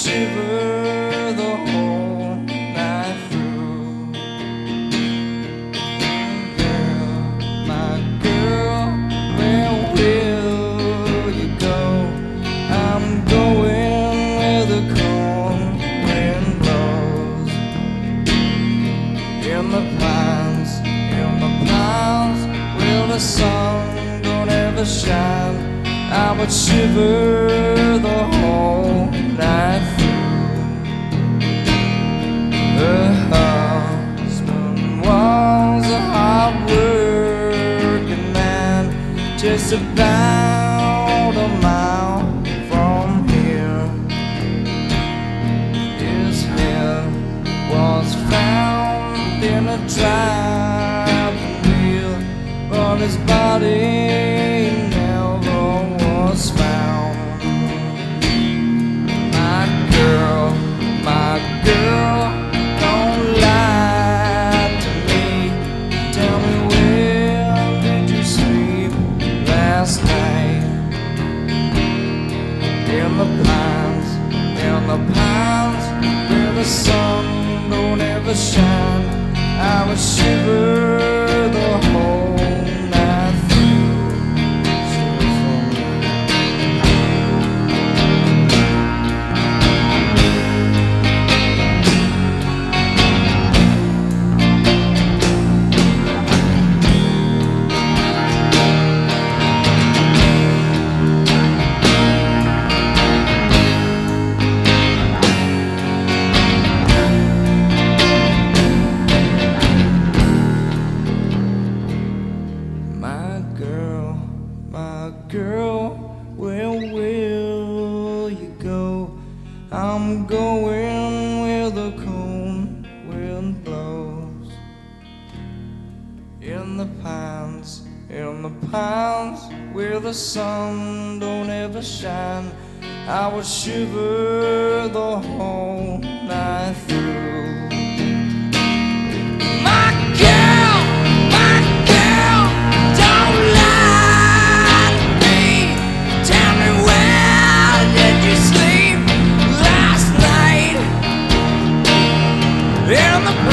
shiver the whole night through. Girl, my girl, where will you go? I'm going where the cold wind blows. In the pines, where the sun don't ever shine, I would shiver the whole night through. Her husband was a hard-working man, just about a mile from here. His head was found in a driving wheel, but his body was found. My girl, don't lie to me. Tell me, where did you sleep last night? In the pines, where the sun don't ever shine, I would shiver the whole night through. My girl, where will you go? I'm going where the cold wind blows. In the pines, where the sun don't ever shine, I would shiver the whole night through. In the